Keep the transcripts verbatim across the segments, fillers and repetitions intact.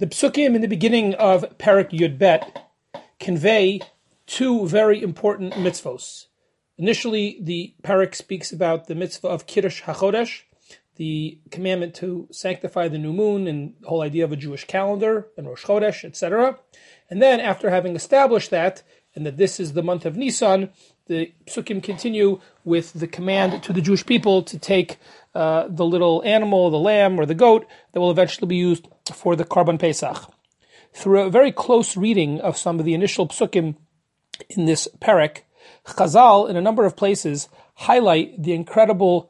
The psukim in the beginning of Perek Yud Bet convey two very important mitzvos. Initially, the Perek speaks about the mitzvah of Kiddush HaChodesh, the commandment to sanctify the new moon and the whole idea of a Jewish calendar and Rosh Chodesh, et cetera. And then, after having established that, and that this is the month of Nisan, the psukim continue with the command to the Jewish people to take uh, the little animal, the lamb or the goat, that will eventually be used for the Korban Pesach. Through a very close reading of some of the initial psukim in this Perek, Chazal, in a number of places, highlight the incredible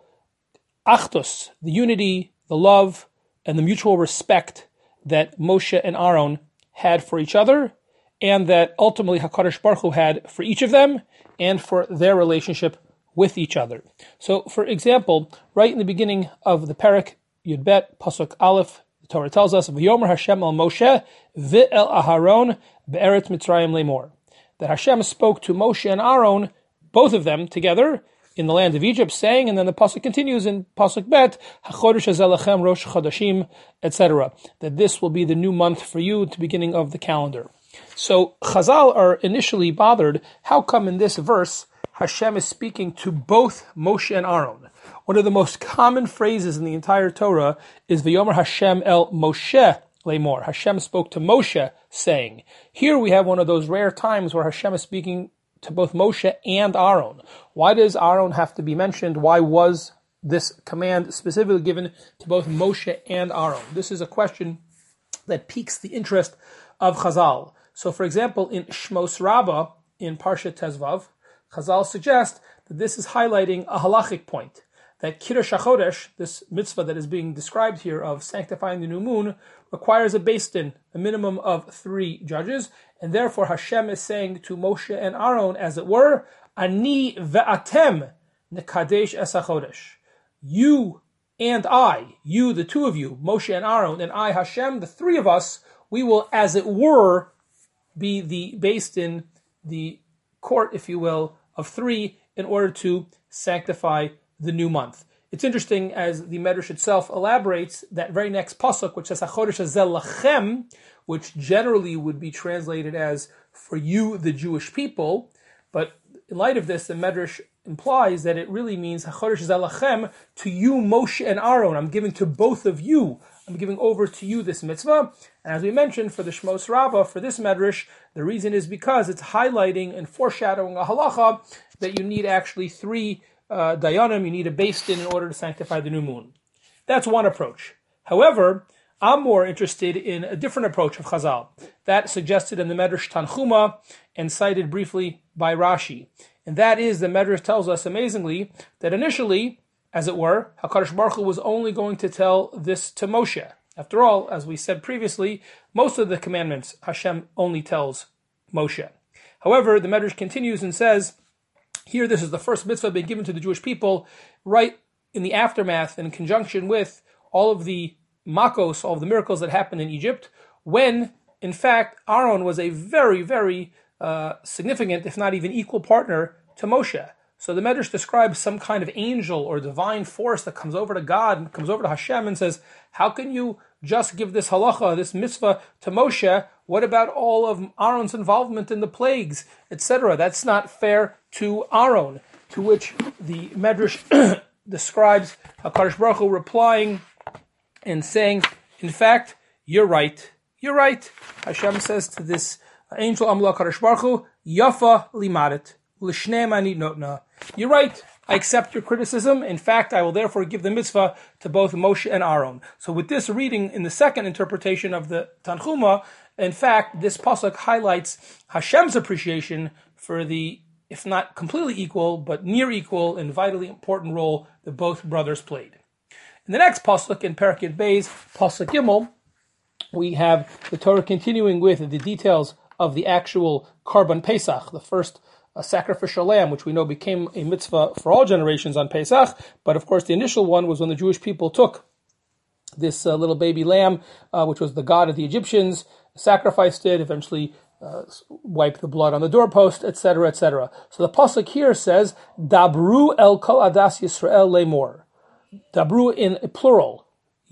achdus, the unity, the love, and the mutual respect that Moshe and Aaron had for each other, and that ultimately HaKadosh Baruch Hu had for each of them, and for their relationship with each other. So, for example, right in the beginning of the Perek Yud Bet, Pasuk Aleph, the Torah tells us, V'yomer Hashem el Moshe, v'el Aharon, be'eretz Mitzrayim lemor. That Hashem spoke to Moshe and Aaron, both of them together, in the land of Egypt, saying, and then the pasuk continues in pasuk Bet, HaChodesh hazeh lachem Rosh Chodashim, et cetera. That this will be the new month for you, the beginning of the calendar. So Chazal are initially bothered. How come in this verse Hashem is speaking to both Moshe and Aaron? One of the most common phrases in the entire Torah is V'yomer Hashem el Moshe lemor. Hashem spoke to Moshe, saying. Here we have one of those rare times where Hashem is speaking to both Moshe and Aaron. Why does Aaron have to be mentioned? Why was this command specifically given to both Moshe and Aaron? This is a question that piques the interest of Chazal. So, for example, in Shmos Rabbah, in Parshat Tezvav, Chazal suggest that this is highlighting a halachic point, that Kiddush HaChodesh, this mitzvah that is being described here of sanctifying the new moon, requires a beis din, a minimum of three judges, and therefore Hashem is saying to Moshe and Aaron, as it were, Ani ve'atem nekadesh es HaChodesh. You and I, you, the two of you, Moshe and Aaron, and I, Hashem, the three of us, we will, as it were, be the beis din, the court, if you will, of three, in order to sanctify the new month. It's interesting, as the Medrash itself elaborates, that very next pasuk, which says HaChodesh hazeh lachem, which generally would be translated as for you, the Jewish people, but in light of this, the Medrash implies that it really means HaChodesh hazeh lachem, to you, Moshe and Aaron. I'm giving to both of you. I'm giving over to you this mitzvah. And as we mentioned, for the Shmos Rabbah, for this Medrash, the reason is because it's highlighting and foreshadowing a halacha that you need actually three uh, dayanim, you need a beis din in order to sanctify the new moon. That's one approach. However, I'm more interested in a different approach of Chazal, that suggested in the Medrash Tanchuma and cited briefly by Rashi. And that is, the Medrash tells us amazingly that initially, as it were, HaKadosh Baruch Hu was only going to tell this to Moshe. After all, as we said previously, most of the commandments Hashem only tells Moshe. However, the Medrash continues and says, here this is the first mitzvah being given to the Jewish people, right in the aftermath, in conjunction with all of the makos, all of the miracles that happened in Egypt, when, in fact, Aaron was a very, very uh, significant, if not even equal partner to Moshe. So the Medrash describes some kind of angel or divine force that comes over to God and comes over to Hashem and says, how can you just give this halacha, this mitzvah to Moshe? What about all of Aaron's involvement in the plagues, et cetera? That's not fair to Aaron. To which the Medrash describes HaKadosh Baruch Hu replying and saying, in fact, you're right. You're right. Hashem says to this angel, Amla HaKadosh Baruch Hu, Yafa limadet. You're right. I accept your criticism. In fact, I will therefore give the mitzvah to both Moshe and Aaron. So with this reading in the second interpretation of the Tanchuma, in fact, this pasuk highlights Hashem's appreciation for the, if not completely equal, but near equal and vitally important role that both brothers played. In the next pasuk, in Perek Yud Beis, pasuk Gimel, we have the Torah continuing with the details of the actual Korban Pesach, the first a sacrificial lamb, which we know became a mitzvah for all generations on Pesach. But of course, the initial one was when the Jewish people took this uh, little baby lamb, uh, which was the god of the Egyptians, sacrificed it, eventually uh, wiped the blood on the doorpost, et cetera, et cetera. So the pasuk here says, Dabru el kol adas Yisrael lemor. Dabru in plural.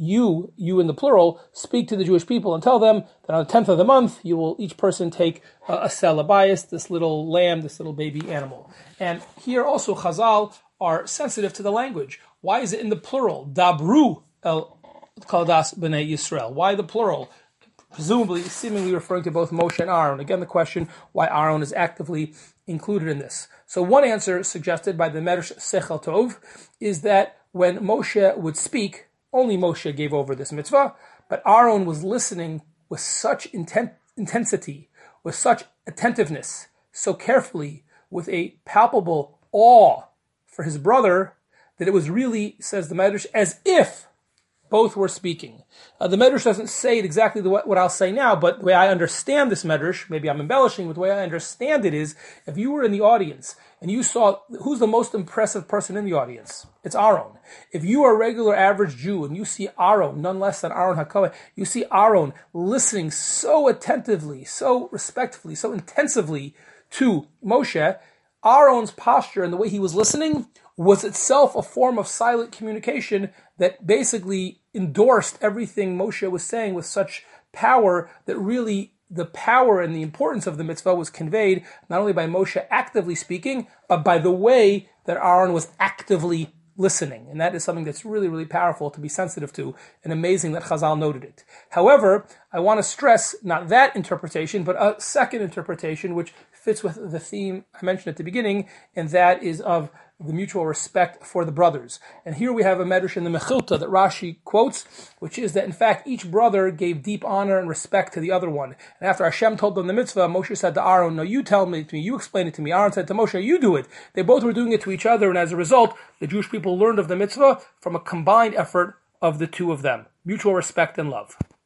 you, you in the plural, speak to the Jewish people and tell them that on the tenth of the month, you will each person take uh, a sela bayis, this little lamb, this little baby animal. And here also Chazal are sensitive to the language. Why is it in the plural? Dabru el kaldas b'nei Yisrael. Why the plural? Presumably, seemingly referring to both Moshe and Aaron. Again, the question why Aaron is actively included in this. So one answer suggested by the Medrash Sechel Tov is that when Moshe would speak, only Moshe gave over this mitzvah, but Aaron was listening with such intent, intensity, with such attentiveness, so carefully, with a palpable awe for his brother, that it was really, says the Medrash, as if both were speaking. Uh, the Medrash doesn't say it exactly the way, what I'll say now, but the way I understand this Medrash, maybe I'm embellishing, but the way I understand it is, if you were in the audience and you saw, who's the most impressive person in the audience? It's Aaron. If you are a regular average Jew and you see Aaron, none less than Aaron HaKohen, you see Aaron listening so attentively, so respectfully, so intensively to Moshe, Aaron's posture and the way he was listening was itself a form of silent communication that basically endorsed everything Moshe was saying with such power that really the power and the importance of the mitzvah was conveyed not only by Moshe actively speaking, but by the way that Aaron was actively listening. And that is something that's really, really powerful to be sensitive to, and amazing that Chazal noted it. However, I want to stress not that interpretation, but a second interpretation which fits with the theme I mentioned at the beginning, and that is of the mutual respect for the brothers. And here we have a medrash in the Mechilta that Rashi quotes, which is that in fact each brother gave deep honor and respect to the other one. And after Hashem told them the mitzvah, Moshe said to Aaron, no, you tell me to me, you explain it to me. Aaron said to Moshe, you do it. They both were doing it to each other, and as a result, the Jewish people learned of the mitzvah from a combined effort of the two of them. Mutual respect and love.